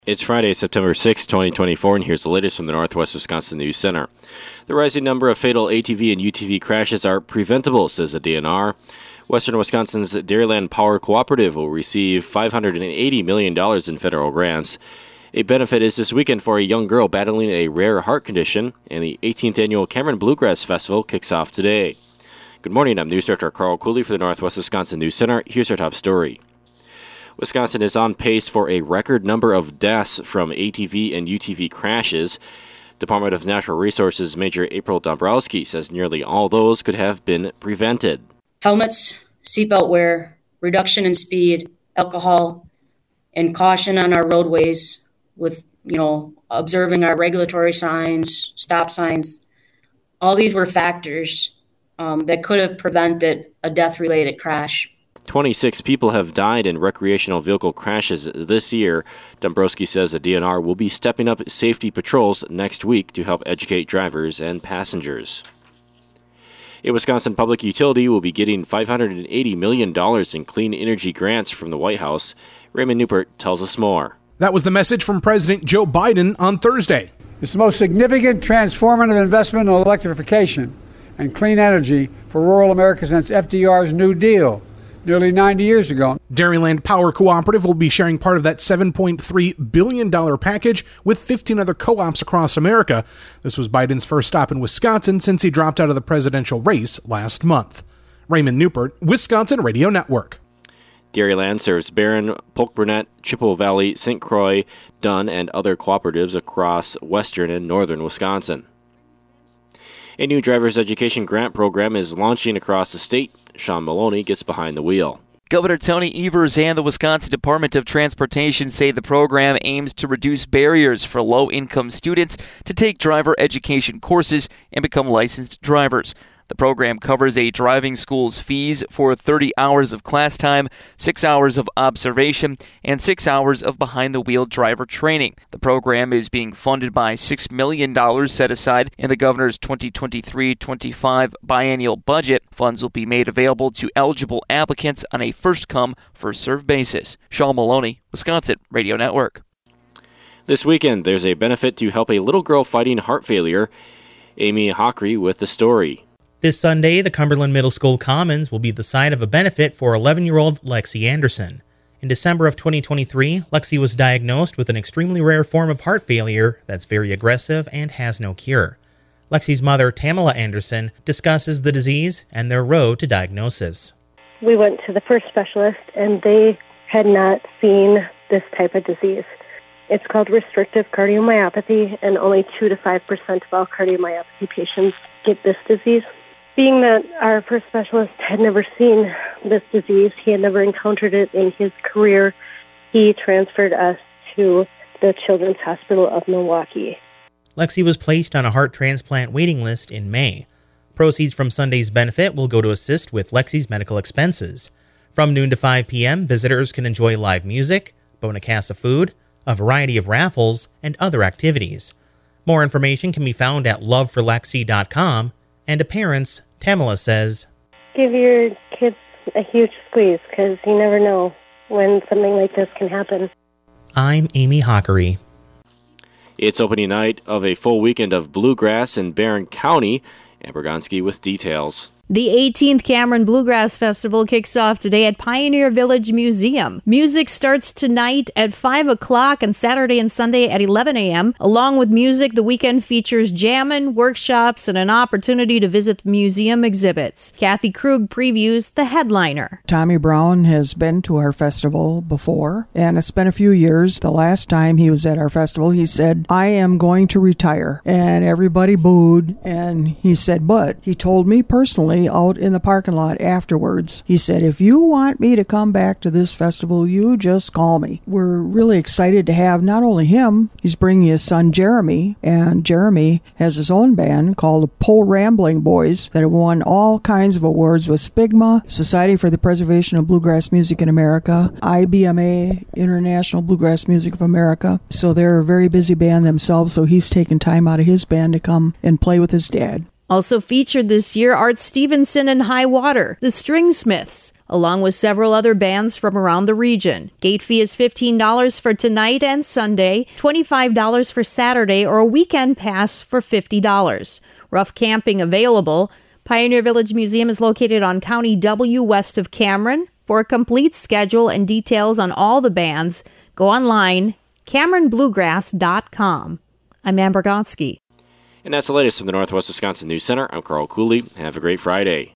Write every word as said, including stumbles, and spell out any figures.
It's Friday, September sixth, twenty twenty-four, and here's the latest from the Northwest Wisconsin News Center. The rising number of fatal A T V and U T V crashes are preventable, says the D N R. Western Wisconsin's Dairyland Power Cooperative will receive five hundred eighty million dollars in federal grants. A benefit is this weekend for a young girl battling a rare heart condition, and the eighteenth Annual Cameron Bluegrass Festival kicks off today. Good morning, I'm News Director Carl Cooley for the Northwest Wisconsin News Center. Here's our top story. Wisconsin is on pace for a record number of deaths from A T V and U T V crashes. Department of Natural Resources Major April Dombrowski says nearly all those could have been prevented. Helmets, seatbelt wear, reduction in speed, alcohol, and caution on our roadways with, you know, observing our regulatory signs, stop signs. All these were factors um, that could have prevented a death-related crash. twenty-six people have died in recreational vehicle crashes this year. Dombrowski says the D N R will be stepping up safety patrols next week to help educate drivers and passengers. A Wisconsin public utility will be getting five hundred eighty million dollars in clean energy grants from the White House. Raymond Newport tells us more. That was the message from President Joe Biden on Thursday. It's the most significant transformative investment in electrification and clean energy for rural America since F D R's New Deal nearly ninety years ago. Dairyland Power Cooperative will be sharing part of that seven point three billion dollars package with fifteen other co-ops across America. This was Biden's first stop in Wisconsin since he dropped out of the presidential race last month. Raymond Newport, Wisconsin Radio Network. Dairyland serves Barron, Polk Burnett, Chippewa Valley, Saint Croix, Dunn, and other cooperatives across western and northern Wisconsin. A new driver's education grant program is launching across the state. Sean Maloney gets behind the wheel. Governor Tony Evers and the Wisconsin Department of Transportation say the program aims to reduce barriers for low-income students to take driver education courses and become licensed drivers. The program covers a driving school's fees for thirty hours of class time, six hours of observation, and six hours of behind-the-wheel driver training. The program is being funded by six million dollars set aside in the governor's twenty twenty-three twenty-five biennial budget. Funds will be made available to eligible applicants on a first-come, first-served basis. Sean Maloney, Wisconsin Radio Network. This weekend, there's a benefit to help a little girl fighting heart failure. Amy Hockery with the story. This Sunday, the Cumberland Middle School Commons will be the site of a benefit for eleven-year-old Lexi Anderson. In December of twenty twenty-three, Lexi was diagnosed with an extremely rare form of heart failure that's very aggressive and has no cure. Lexi's mother, Tamala Anderson, discusses the disease and their road to diagnosis. We went to the first specialist, and they had not seen this type of disease. It's called restrictive cardiomyopathy, and only two to five percent of all cardiomyopathy patients get this disease. Being that our first specialist had never seen this disease, he had never encountered it in his career, he transferred us to the Children's Hospital of Milwaukee. Lexi was placed on a heart transplant waiting list in May. Proceeds from Sunday's benefit will go to assist with Lexi's medical expenses. From noon to five p.m., visitors can enjoy live music, Bonacassa food, a variety of raffles, and other activities. More information can be found at love for lexi dot com. And to parents, Tamala says, give your kids a huge squeeze, because you never know when something like this can happen. I'm Amy Hockery. It's opening night of a full weekend of bluegrass in Barron County. Amber Gonski with details. The eighteenth Cameron Bluegrass Festival kicks off today at Pioneer Village Museum. Music starts tonight at five o'clock on Saturday and Sunday at eleven a.m. Along with music, the weekend features jamming, workshops, and an opportunity to visit museum exhibits. Kathy Krug previews the headliner. Tommy Brown has been to our festival before, and it's been a few years. The last time he was at our festival, he said, I am going to retire. And everybody booed, and he said, but he told me personally, out in the parking lot afterwards, he said, if you want me to come back to this festival, you just call me. We're really excited to have not only him, he's bringing his son Jeremy, and Jeremy has his own band called the Pole Rambling Boys that have won all kinds of awards with SPIGMA, Society for the Preservation of Bluegrass Music in America, I B M A, International Bluegrass Music of America. So they're a very busy band themselves, so he's taken time out of his band to come and play with his dad. Also featured this year, Art Stevenson and High Water, the Stringsmiths, along with several other bands from around the region. Gate fee is fifteen dollars for tonight and Sunday, twenty-five dollars for Saturday, or a weekend pass for fifty dollars. Rough camping available. Pioneer Village Museum is located on County W west of Cameron. For a complete schedule and details on all the bands, go online, Cameron Bluegrass dot com. I'm Amber Gotsky. And that's the latest from the Northwest Wisconsin News Center. I'm Carl Cooley. Have a great Friday.